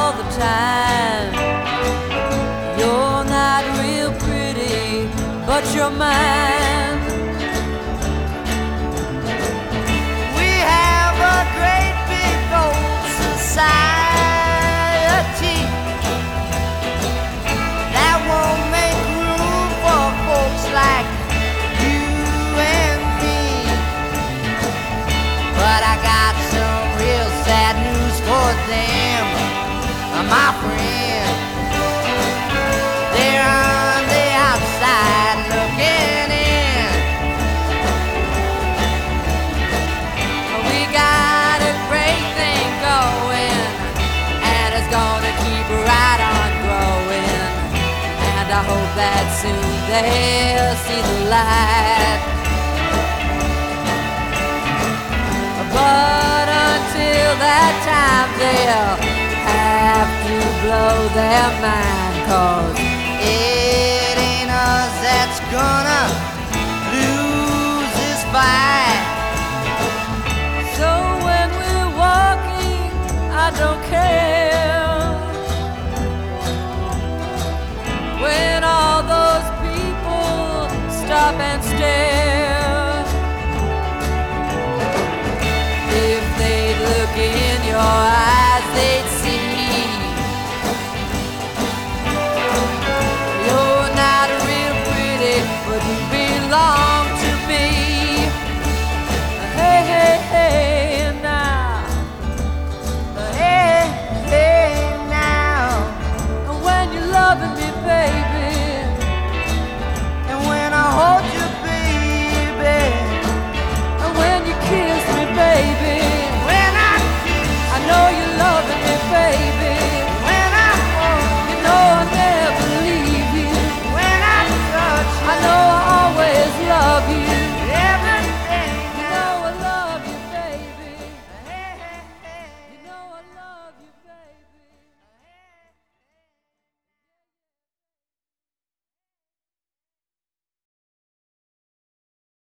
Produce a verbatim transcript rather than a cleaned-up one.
all the time. You're not real pretty, but you're mine. We have a great big old society that won't make room for folks like you and me. But I got some real sad news for them, my friend. They're on the outside looking in. We got a great thing going, and it's gonna keep right on growing. And I hope that soon they'll see the light. But until that time they'll have to blow their mind, 'cause it ain't us that's gonna lose this fight. So when we're walking, I don't care